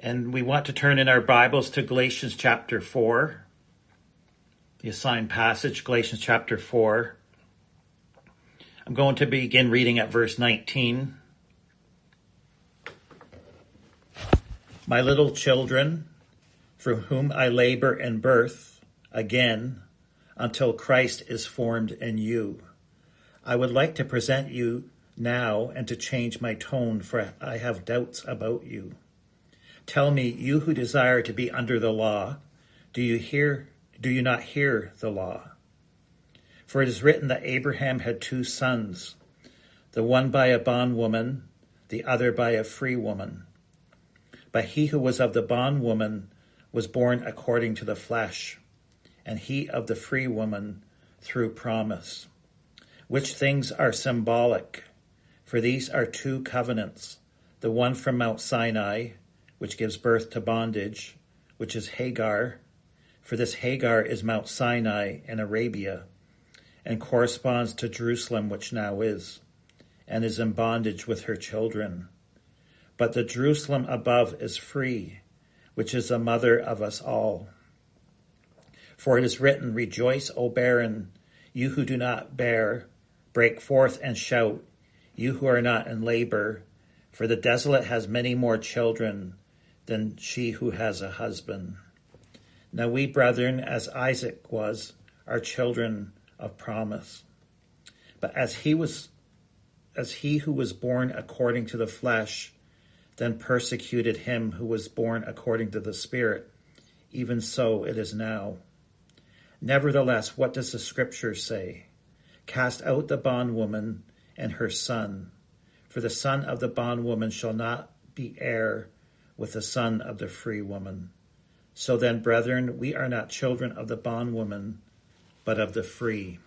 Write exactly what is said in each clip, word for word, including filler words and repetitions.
And we want to turn in our Bibles to Galatians chapter four, the assigned passage, Galatians chapter four. I'm going to begin reading at verse nineteen. My little children, from whom I labor in birth, again, until Christ is formed in you. I would like to present you now and to change my tone, for I have doubts about you. Tell me, you who desire to be under the law, do you hear, do you not hear the law? For it is written that Abraham had two sons, the one by a bondwoman, the other by a free woman. But he who was of the bondwoman was born according to the flesh, and he of the free woman through promise. Which things are symbolic? For these are two covenants, the one from Mount Sinai, which gives birth to bondage, which is Hagar. For this Hagar is Mount Sinai in Arabia, and corresponds to Jerusalem, which now is, and is in bondage with her children. But the Jerusalem above is free, which is the mother of us all. For it is written, Rejoice, O barren, you who do not bear, break forth and shout, you who are not in labor, for the desolate has many more children than she who has a husband. Now we, brethren, as Isaac was, are children of promise. But as he was, as he who was born according to the flesh, then persecuted him who was born according to the Spirit, even so it is now. Nevertheless, what does the Scripture say? Cast out the bondwoman and her son, for the son of the bondwoman shall not be heir with the son of the free woman. So then, brethren, we are not children of the bondwoman, but of the free.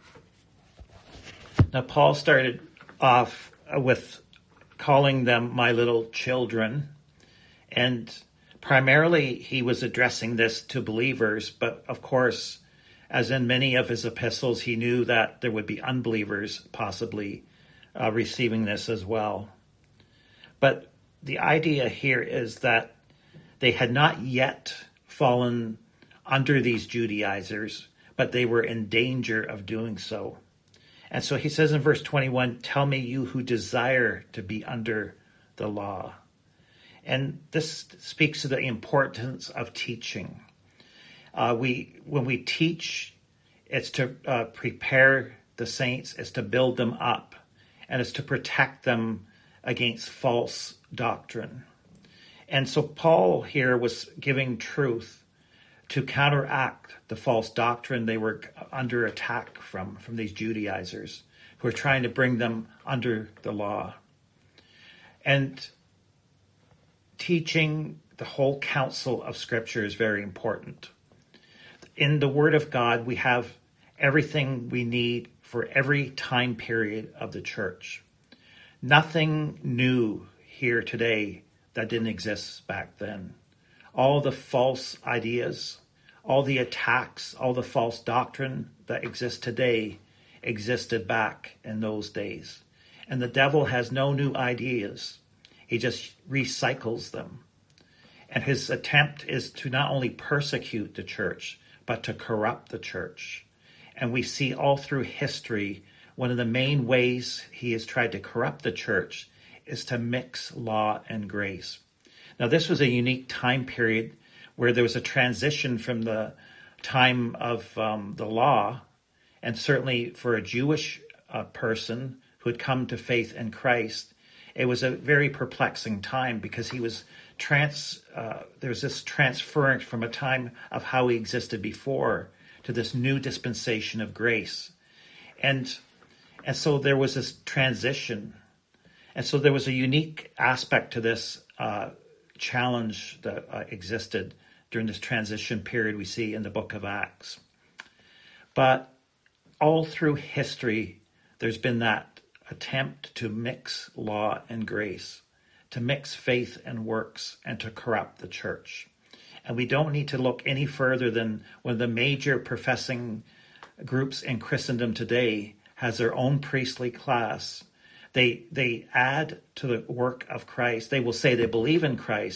Now, Paul started off with calling them my little children, and primarily he was addressing this to believers, but of course, as in many of his epistles, he knew that there would be unbelievers possibly uh, receiving this as well. But the idea here is that they had not yet fallen under these Judaizers, but they were in danger of doing so. And so he says in verse twenty-one, tell me, you who desire to be under the law. And this speaks to the importance of teaching. Uh, we, when we teach, it's to uh, prepare the saints, it's to build them up, and it's to protect them against false doctrine. And so Paul here was giving truth to counteract the false doctrine they were under attack from, from these Judaizers who are trying to bring them under the law. And teaching the whole counsel of Scripture is very important. In the Word of God, we have everything we need for every time period of the church. Nothing new here today that didn't exist back then. All the false ideas, all the attacks, all the false doctrine that exists today existed back in those days. And the devil has no new ideas. He just recycles them. And his attempt is to not only persecute the church, but to corrupt the church. And we see all through history, one of the main ways he has tried to corrupt the church is to mix law and grace. Now, this was a unique time period where there was a transition from the time of um, the law, and certainly for a Jewish uh, person who had come to faith in Christ, it was a very perplexing time because he was trans. Uh, there was this transference from a time of how he existed before to this new dispensation of grace, and and so there was this transition, and so there was a unique aspect to this uh, challenge that uh, existed during this transition period we see in the book of Acts. But all through history, there's been that attempt to mix law and grace, to mix faith and works, and to corrupt the church. And we don't need to look any further than one of the major professing groups in Christendom today has their own priestly class. They they add to the work of Christ. They will say they believe in Christ,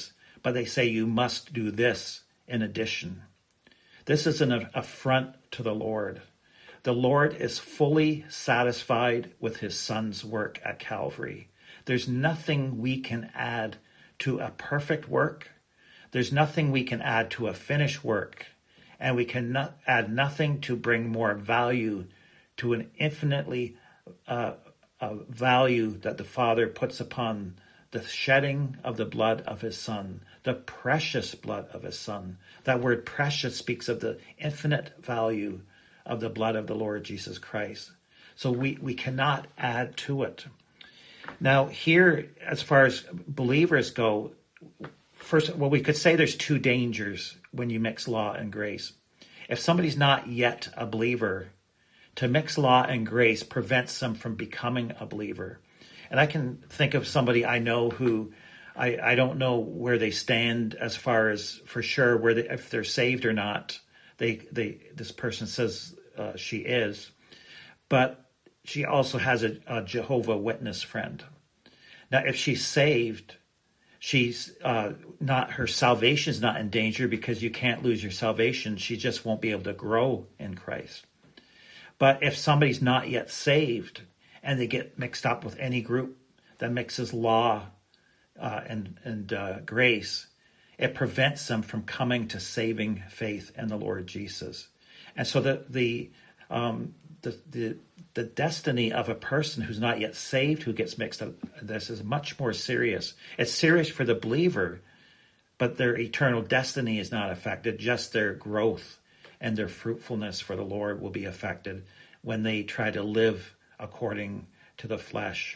but they say you must do this in addition. This is an affront to the Lord. The Lord is fully satisfied with his Son's work at Calvary. There's nothing we can add to a perfect work. There's nothing we can add to a finished work. And we can not add nothing to bring more value to an infinitely uh, uh, value that the Father puts upon the shedding of the blood of his Son, the precious blood of his Son. That word precious speaks of the infinite value of the blood of the Lord Jesus Christ. So we, we cannot add to it. Now here, as far as believers go, first, well, we could say there's two dangers when you mix law and grace. If somebody's not yet a believer, to mix law and grace prevents them from becoming a believer. And I can think of somebody I know who, I, I don't know where they stand as far as for sure where they, if they're saved or not. They, they, this person says uh, she is, but she also has a, a Jehovah Witness friend. Now, if she's saved, she's uh, not, her salvation is not in danger because you can't lose your salvation. She just won't be able to grow in Christ. But if somebody's not yet saved and they get mixed up with any group that mixes law uh, and, and uh, grace, it prevents them from coming to saving faith in the Lord Jesus. And so the the um, the, the the destiny of a person who's not yet saved, who gets mixed up, this is much more serious. It's serious for the believer, but their eternal destiny is not affected. Just their growth and their fruitfulness for the Lord will be affected when they try to live according to the flesh.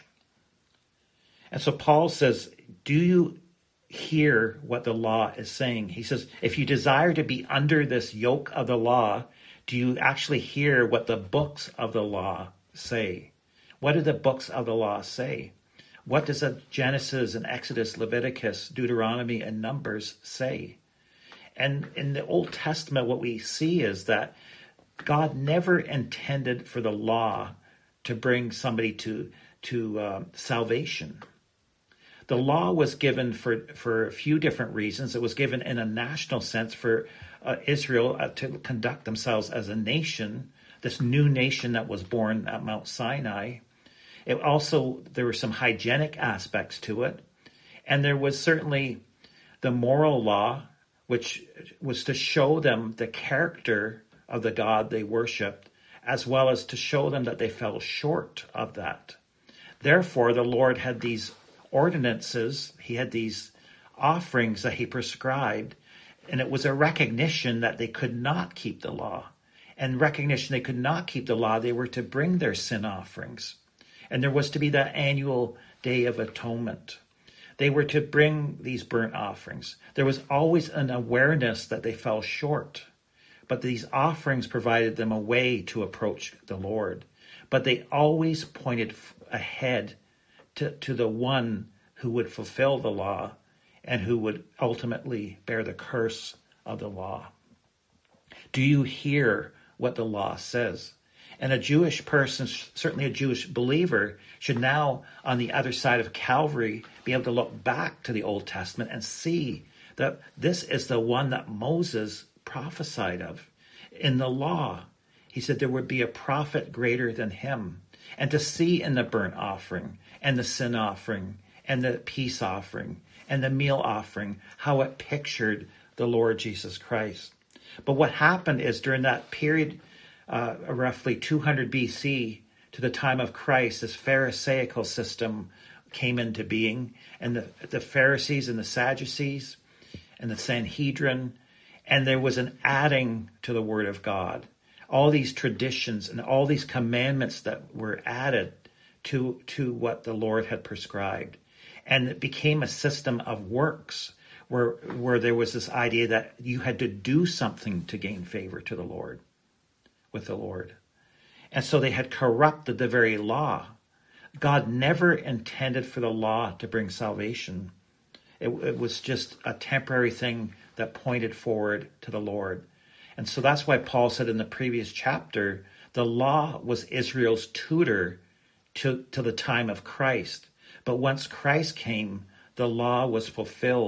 And so Paul says, do you hear what the law is saying? He says, if you desire to be under this yoke of the law, do you actually hear what the books of the law say? What do the books of the law say? What does Genesis and Exodus, Leviticus, Deuteronomy, and Numbers say? And in the Old Testament, what we see is that God never intended for the law to bring somebody to, to uh, salvation. The law was given for, for a few different reasons. It was given in a national sense for uh, Israel uh, to conduct themselves as a nation, this new nation that was born at Mount Sinai. It also, there were some hygienic aspects to it. And there was certainly the moral law, which was to show them the character of the God they worshiped, as well as to show them that they fell short of that. Therefore, the Lord had these ordinances, he had these offerings that he prescribed, and it was a recognition that they could not keep the law. And recognition they could not keep the law, they were to bring their sin offerings. And there was to be that annual Day of Atonement. They were to bring these burnt offerings. There was always an awareness that they fell short. But these offerings provided them a way to approach the Lord. But they always pointed ahead to, to the one who would fulfill the law and who would ultimately bear the curse of the law. Do you hear what the law says? And a Jewish person, certainly a Jewish believer, should now, on the other side of Calvary, be able to look back to the Old Testament and see that this is the one that Moses prophesied of. In the law, he said there would be a prophet greater than him. And to see in the burnt offering and the sin offering and the peace offering and the meal offering how it pictured the Lord Jesus Christ. But what happened is during that period, uh, roughly two hundred B C to the time of Christ, this Pharisaical system came into being, and the, the Pharisees and the Sadducees and the Sanhedrin, and there was an adding to the Word of God. All these traditions and all these commandments that were added to, to what the Lord had prescribed. And it became a system of works where, where there was this idea that you had to do something to gain favor to the Lord, with the Lord. And so they had corrupted the very law. God never intended for the law to bring salvation. It, it was just a temporary thing that pointed forward to the Lord. And so that's why Paul said in the previous chapter, the law was Israel's tutor to, to the time of Christ. But once Christ came, the law was fulfilled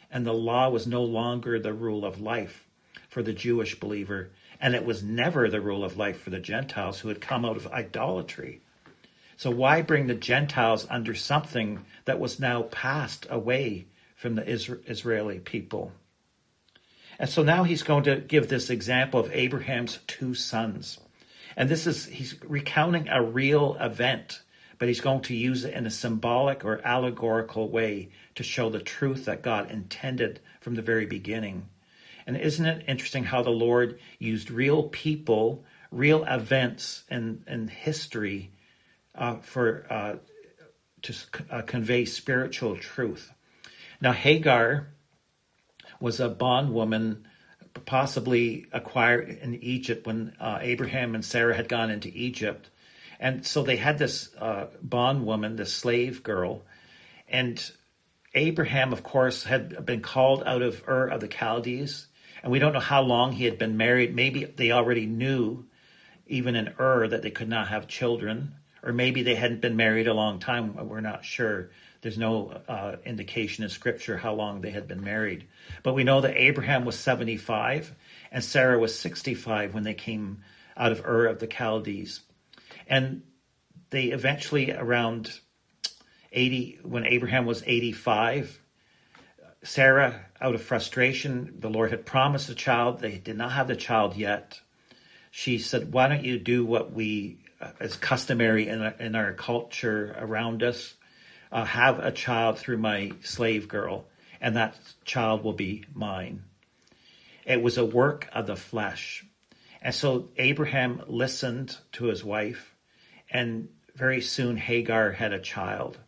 and the law was no longer the rule of life for the Jewish believer, and it was never the rule of life for the Gentiles who had come out of idolatry. So why bring the Gentiles under something that was now passed away from the Israeli people? And so now he's going to give this example of Abraham's two sons. And this is, he's recounting a real event, but he's going to use it in a symbolic or allegorical way to show the truth that God intended from the very beginning. And isn't it interesting how the Lord used real people, real events in, in history uh, for uh, to uh, convey spiritual truth? Now, Hagar was a bondwoman, possibly acquired in Egypt when uh, Abraham and Sarah had gone into Egypt. And so they had this uh, bondwoman, this slave girl. And Abraham, of course, had been called out of Ur of the Chaldees. And we don't know how long he had been married. Maybe they already knew, even in Ur, that they could not have children. Or maybe they hadn't been married a long time. We're not sure. There's no uh, indication in Scripture how long they had been married. But we know that Abraham was seventy-five and Sarah was sixty-five when they came out of Ur of the Chaldees. And they eventually, around eighty, when Abraham was eighty-five, Sarah, out of frustration, the Lord had promised a child. They did not have the child yet. She said, why don't you do what we, uh, is customary in our, in our culture around us, uh, have a child through my slave girl, and that child will be mine. It was a work of the flesh. And so Abraham listened to his wife, and very soon Hagar had a child.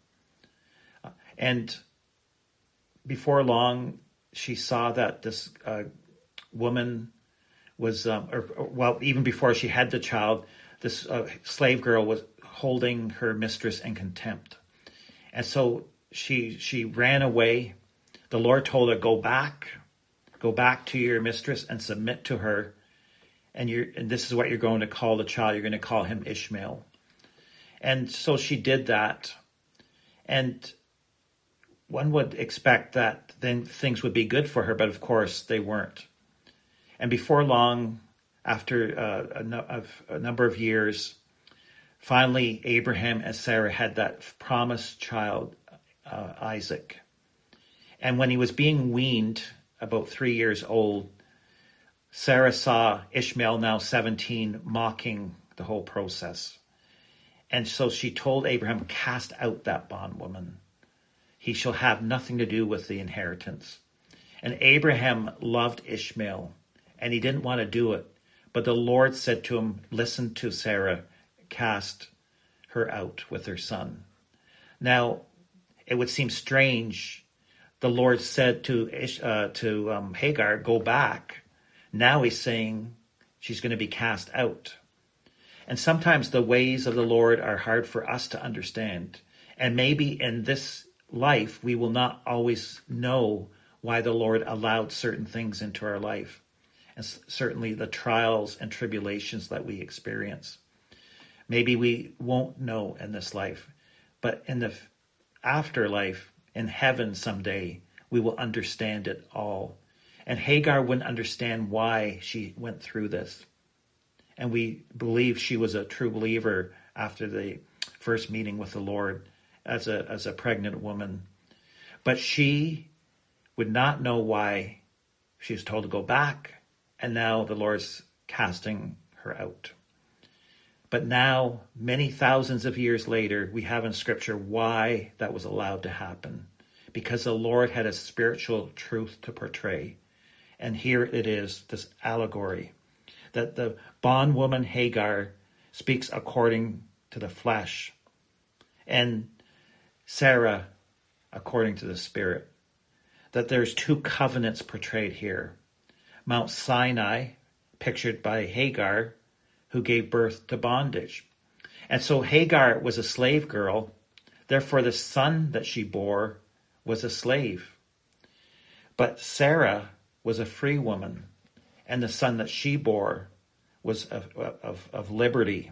And before long, she saw that this uh, woman was, um, or, or, well, even before she had the child, this uh, slave girl was holding her mistress in contempt. And so she she ran away. The Lord told her, go back, go back to your mistress and submit to her. And you're, and this is what you're going to call the child. You're going to call him Ishmael. And so she did that. And one would expect that then things would be good for her, but of course they weren't. And before long, after uh, a, no, a number of years, finally Abraham and Sarah had that promised child, uh, Isaac. And when he was being weaned, about three years old, Sarah saw Ishmael, now seventeen, mocking the whole process. And so she told Abraham, cast out that bondwoman. He shall have nothing to do with the inheritance. And Abraham loved Ishmael, and he didn't want to do it. But the Lord said to him, listen to Sarah, cast her out with her son. Now, it would seem strange. The Lord said to, uh, to um, Hagar, go back. Now he's saying she's going to be cast out. And sometimes the ways of the Lord are hard for us to understand. And maybe in this life, we will not always know why the Lord allowed certain things into our life. And certainly the trials and tribulations that we experience. Maybe we won't know in this life, but in the afterlife, in heaven someday, we will understand it all. And Hagar wouldn't understand why she went through this. And we believe she was a true believer after the first meeting with the Lord as a, as a pregnant woman. But she would not know why she was told to go back. And now the Lord's casting her out. But now, many thousands of years later, we have in Scripture why that was allowed to happen. Because the Lord had a spiritual truth to portray. And here it is, this allegory, that the bondwoman Hagar speaks according to the flesh, and Sarah according to the spirit. That there's two covenants portrayed here. Mount Sinai, pictured by Hagar, who gave birth to bondage. And so Hagar was a slave girl, therefore the son that she bore was a slave. But Sarah was a free woman, and the son that she bore was of, of, of liberty.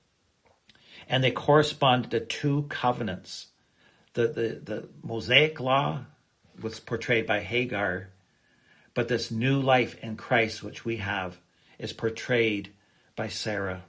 And they corresponded to two covenants. The, the, the Mosaic law, was portrayed by Hagar, but this new life in Christ, which we have, is portrayed by Sarah.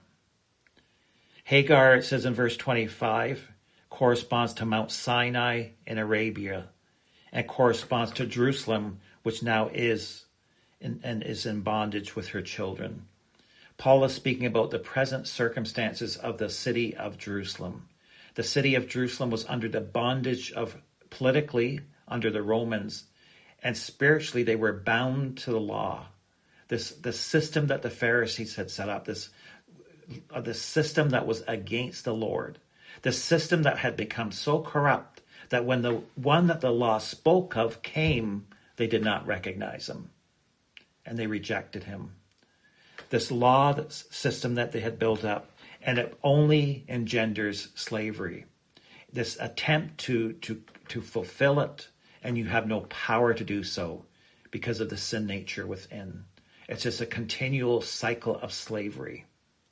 Hagar, it says in verse twenty-five, corresponds to Mount Sinai in Arabia and corresponds to Jerusalem, which now is in, and is in bondage with her children. Paul is speaking about the present circumstances of the city of Jerusalem. The city of Jerusalem was under the bondage of, politically, under the Romans, and spiritually they were bound to the law. This the system that the Pharisees had set up, this uh, the system that was against the Lord, the system that had become so corrupt that when the one that the law spoke of came, they did not recognize him, and they rejected him. This law that system that they had built up, and it only engenders slavery. This attempt to to to fulfill it, and you have no power to do so because of the sin nature within. It's just a continual cycle of slavery.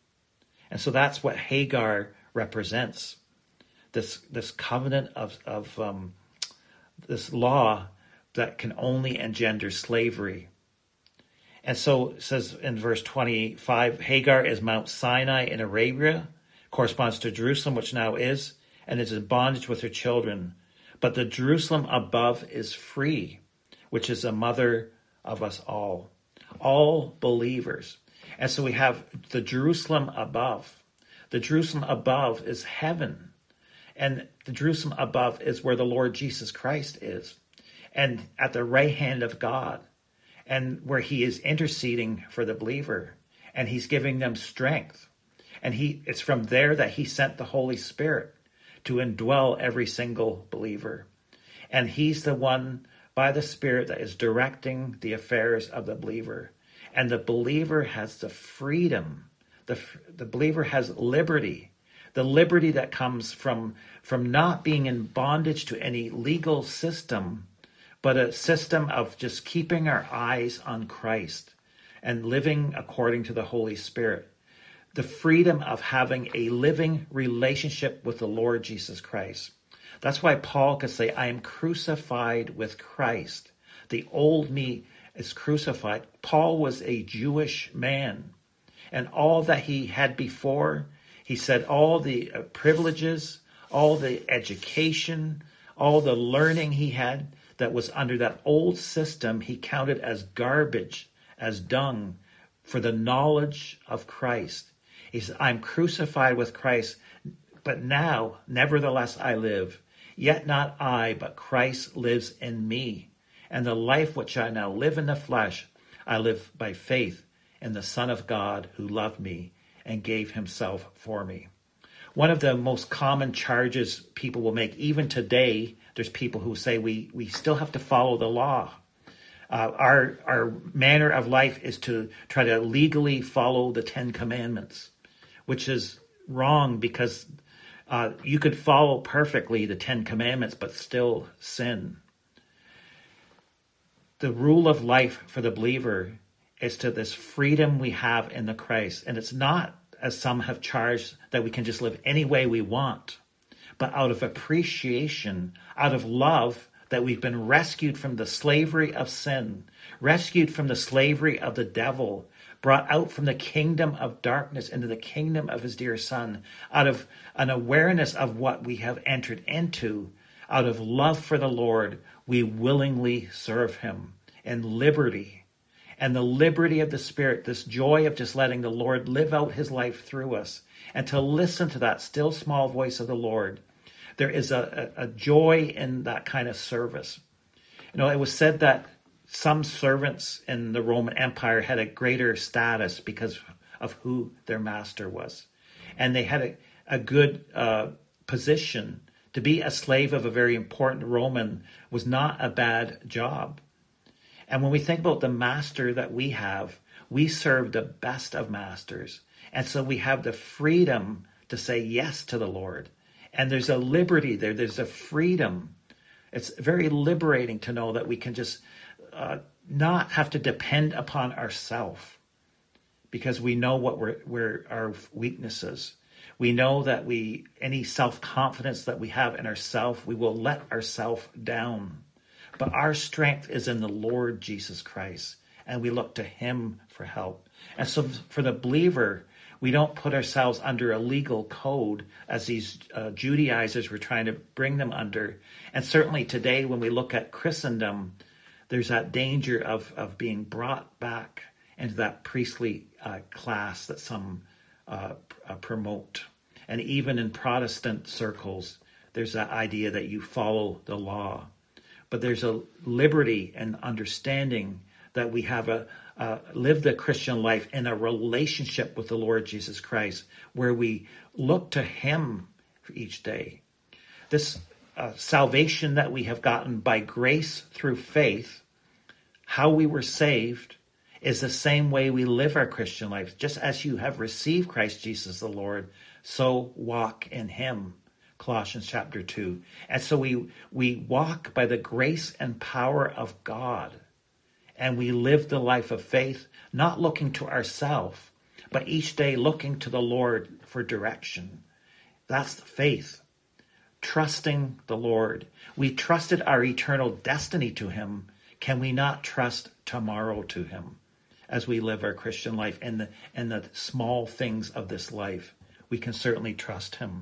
And so that's what Hagar represents. This this covenant of, of um, this law that can only engender slavery. And so it says in verse twenty-five, Hagar is Mount Sinai in Arabia, corresponds to Jerusalem, which now is, and is in bondage with her children. But the Jerusalem above is free, which is a mother of us all, all believers. And so we have the Jerusalem above. The Jerusalem above is heaven. And the Jerusalem above is where the Lord Jesus Christ is, and at the right hand of God, and where he is interceding for the believer, and he's giving them strength. And he it's from there that he sent the Holy Spirit to indwell every single believer. And he's the one by the Spirit that is directing the affairs of the believer. And the believer has the freedom. The, the believer has liberty. The liberty that comes from, from not being in bondage to any legal system, but a system of just keeping our eyes on Christ and living according to the Holy Spirit. The freedom of having a living relationship with the Lord Jesus Christ. That's why Paul could say, I am crucified with Christ. The old me is crucified. Paul was a Jewish man, and all that he had before, he said all the privileges, all the education, all the learning he had that was under that old system, he counted as garbage, as dung, for the knowledge of Christ. He said, I'm crucified with Christ, but now, nevertheless, I live. Yet not I, but Christ lives in me. And the life which I now live in the flesh, I live by faith in the Son of God who loved me and gave himself for me. One of the most common charges people will make, even today, there's people who say we, we still have to follow the law. Uh, our, our manner of life is to try to legally follow the Ten Commandments, which is wrong because uh, you could follow perfectly the Ten Commandments but still sin. The rule of life for the believer is to this freedom we have in the Christ. And it's not, as some have charged, that we can just live any way we want, but out of appreciation, out of love, that we've been rescued from the slavery of sin, rescued from the slavery of the devil, brought out from the kingdom of darkness into the kingdom of his dear Son, out of an awareness of what we have entered into. Out of love for the Lord, we willingly serve him in liberty. And the liberty of the Spirit, this joy of just letting the Lord live out his life through us, and to listen to that still small voice of the Lord. There is a, a, a joy in that kind of service. You know, it was said that some servants in the Roman Empire had a greater status because of who their master was. And they had a, a good uh, position. To be a slave of a very important Roman was not a bad job. And when we think about the master that we have, we serve the best of masters. And so we have the freedom to say yes to the Lord. And there's a liberty there. There's a freedom. It's very liberating to know that we can just uh, not have to depend upon ourselves, because we know what we're, we're our weaknesses. We know that we any self-confidence that we have in ourselves, we will let ourselves down. But our strength is in the Lord Jesus Christ, and we look to him for help. And so for the believer, we don't put ourselves under a legal code as these uh, Judaizers were trying to bring them under. And certainly today, when we look at Christendom, there's that danger of, of being brought back into that priestly uh, class that some uh, uh, promote. And even in Protestant circles, there's that idea that you follow the law. But there's a liberty and understanding that we have a uh, live the Christian life in a relationship with the Lord Jesus Christ, where we look to him for each day. This uh, salvation that we have gotten by grace through faith, how we were saved, is the same way we live our Christian life. Just as you have received Christ Jesus the Lord, so walk in him. Colossians chapter two. And so we we walk by the grace and power of God. And we live the life of faith, not looking to ourselves, but each day looking to the Lord for direction. That's the faith. Trusting the Lord. We trusted our eternal destiny to him. Can we not trust tomorrow to him as we live our Christian life in the, in the small things of this life? We can certainly trust him.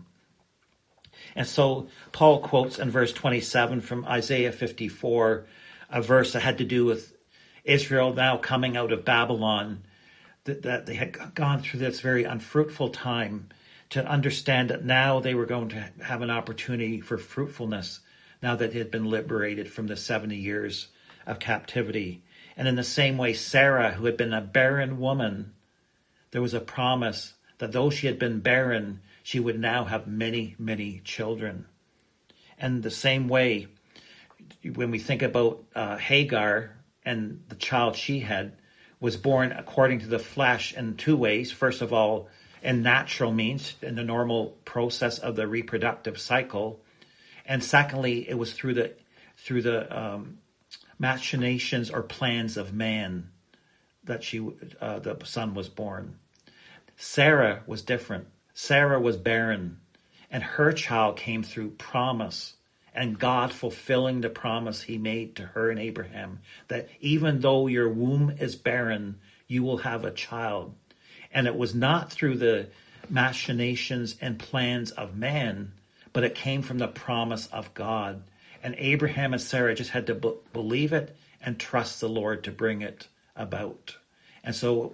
And so Paul quotes in verse twenty-seven from Isaiah fifty-four, a verse that had to do with Israel now coming out of Babylon, that, that they had gone through this very unfruitful time, to understand that now they were going to have an opportunity for fruitfulness now that they had been liberated from the seventy years of captivity. And in the same way, Sarah, who had been a barren woman, there was a promise that though she had been barren, she would now have many, many children. And the same way, when we think about uh, Hagar and the child she had, was born according to the flesh in two ways. First of all, in natural means, in the normal process of the reproductive cycle. And secondly, it was through the through the um, machinations or plans of man that she uh, the son was born. Sarah was different. Sarah was barren, and her child came through promise, and God fulfilling the promise he made to her and Abraham, that even though your womb is barren, you will have a child. And it was not through the machinations and plans of man, but it came from the promise of God. And Abraham and Sarah just had to b- believe it and trust the Lord to bring it about. And so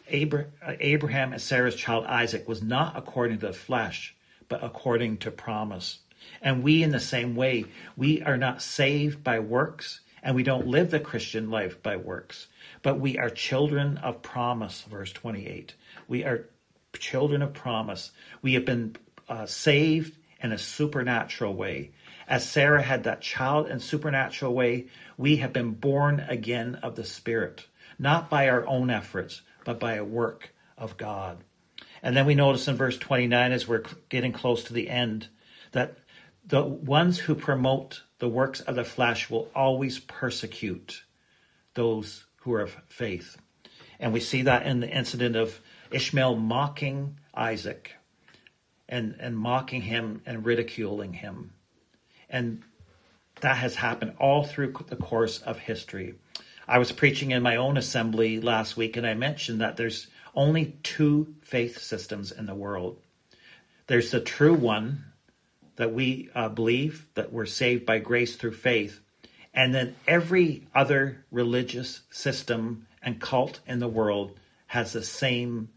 Abraham and Sarah's child Isaac was not according to the flesh, but according to promise. And we, in the same way, we are not saved by works, and we don't live the Christian life by works, but we are children of promise, verse twenty-eight. We are children of promise. We have been uh, saved in a supernatural way. As Sarah had that child in supernatural way, we have been born again of the Spirit, not by our own efforts, but by a work of God. And then we notice in verse twenty-nine, as we're getting close to the end, that the ones who promote the works of the flesh will always persecute those who are of faith. And we see that in the incident of Ishmael mocking Isaac and, and mocking him and ridiculing him. And that has happened all through the course of history. I was preaching in my own assembly last week, and I mentioned that there's only two faith systems in the world. There's the true one that we uh, believe that we're saved by grace through faith. And then every other religious system and cult in the world has the same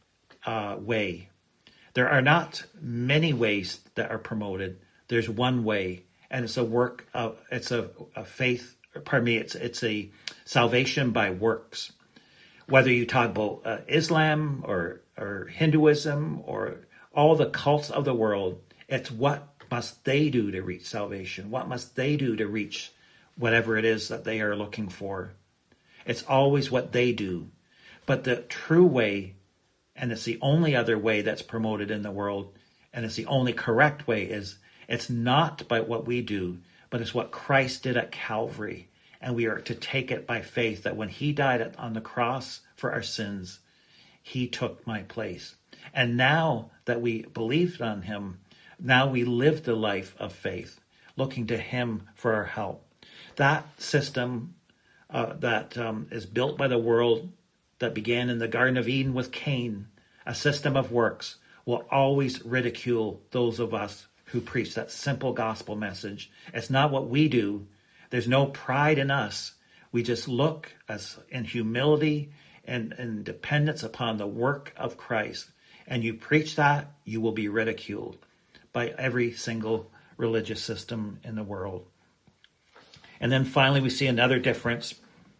uh, way. There are not many ways that are promoted. There's one way, and it's a work of, it's a, a faith, pardon me, it's, it's a salvation by works. Whether you talk about uh, Islam or, or Hinduism or all the cults of the world, it's what must they do to reach salvation? What must they do to reach whatever it is that they are looking for? It's always what they do. But the true way, and it's the only other way that's promoted in the world, and it's the only correct way, is it's not by what we do, but it's what Christ did at Calvary. And we are to take it by faith that when he died on the cross for our sins, he took my place. And now that we believed on him, now we live the life of faith, looking to him for our help. That system uh, that um, is built by the world, that began in the Garden of Eden with Cain, a system of works, will always ridicule those of us who preach that simple gospel message. It's not what we do. There's no pride in us. We just look as in humility and, and dependence upon the work of Christ. And you preach that, you will be ridiculed by every single religious system in the world. And then finally, we see another difference. It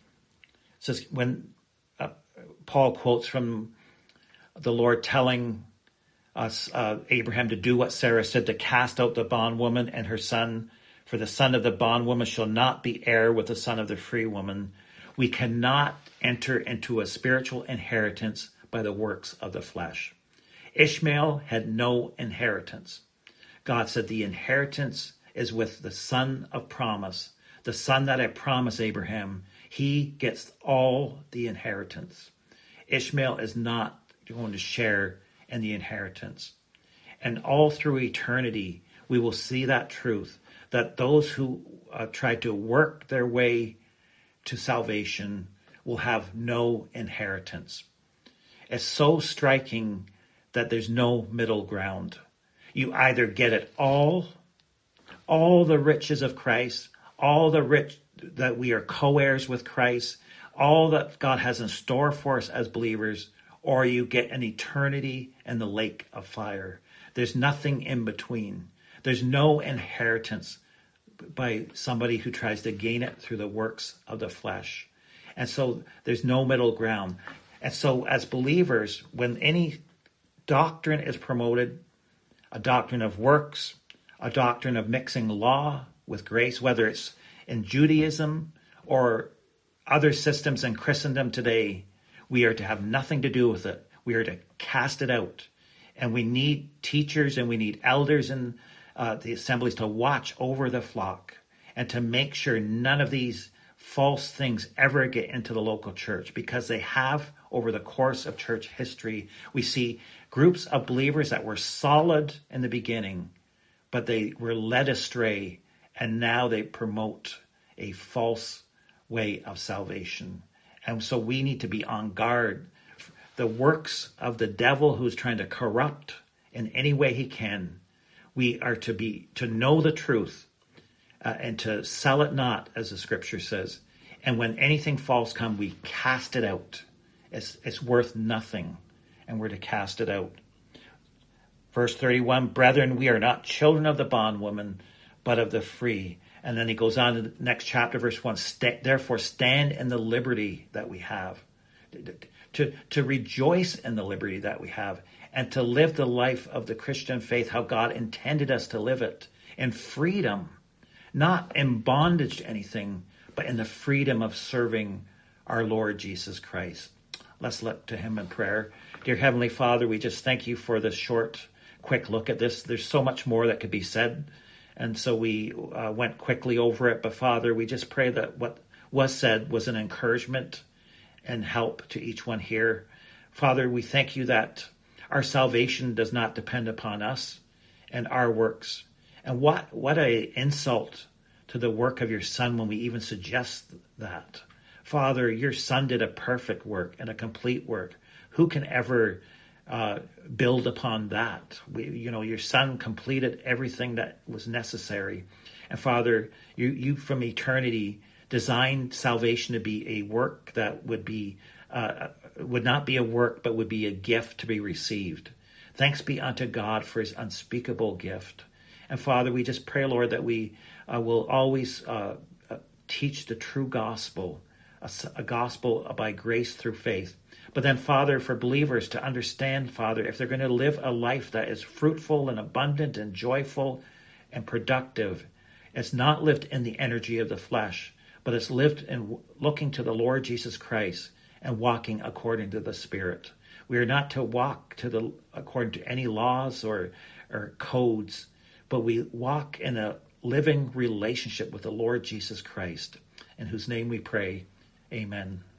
says when uh, Paul quotes from the Lord telling us, uh, Abraham, to do what Sarah said, to cast out the bondwoman and her son, for the son of the bondwoman shall not be heir with the son of the free woman. We cannot enter into a spiritual inheritance by the works of the flesh. Ishmael had no inheritance. God said the inheritance is with the son of promise, the son that I promised Abraham. He gets all the inheritance. Ishmael is not going to share in the inheritance. And all through eternity, we will see that truth, that those who uh, try to work their way to salvation will have no inheritance. It's so striking that there's no middle ground. You either get it all, all the riches of Christ, all the rich that we are co-heirs with Christ, all that God has in store for us as believers, or you get an eternity in the lake of fire. There's nothing in between. There's no inheritance by somebody who tries to gain it through the works of the flesh. And so there's no middle ground. And so as believers, when any doctrine is promoted, a doctrine of works, a doctrine of mixing law with grace, whether it's in Judaism or other systems in Christendom today, we are to have nothing to do with it. We are to cast it out. And we need teachers and we need elders in uh, the assemblies to watch over the flock and to make sure none of these false things ever get into the local church, because they have over the course of church history. We see groups of believers that were solid in the beginning, but they were led astray, and now they promote a false way of salvation. And so we need to be on guard. The works of the devil, who's trying to corrupt in any way he can, we are to be to know the truth uh, and to sell it not, as the scripture says. And when anything false comes, we cast it out. It's, it's worth nothing, and we're to cast it out. Verse thirty-one, brethren, we are not children of the bondwoman, but of the free. And then he goes on to the next chapter, verse one, therefore stand in the liberty that we have. To, to rejoice in the liberty that we have, and to live the life of the Christian faith, how God intended us to live it, in freedom, not in bondage to anything, but in the freedom of serving our Lord Jesus Christ. Let's look to him in prayer. Dear Heavenly Father, we just thank you for this short, quick look at this. There's so much more that could be said, and so we uh, went quickly over it. But Father, we just pray that what was said was an encouragement and help to each one here. Father, we thank you that our salvation does not depend upon us and our works. And what what a insult to the work of your Son when we even suggest that. Father, your Son did a perfect work and a complete work. Who can ever uh, build upon that? We, you know, your Son completed everything that was necessary. And Father, you, you from eternity designed salvation to be a work that would be uh, would not be a work, but would be a gift to be received. Thanks be unto God for his unspeakable gift. And Father, we just pray, Lord, that we uh, will always uh, uh, teach the true gospel, a, a gospel by grace through faith. But then, Father, for believers to understand, Father, if they're going to live a life that is fruitful and abundant and joyful and productive, it's not lived in the energy of the flesh, but it's lived in looking to the Lord Jesus Christ and walking according to the Spirit. We are not to walk to the according to any laws or, or codes, but we walk in a living relationship with the Lord Jesus Christ, in whose name we pray. Amen.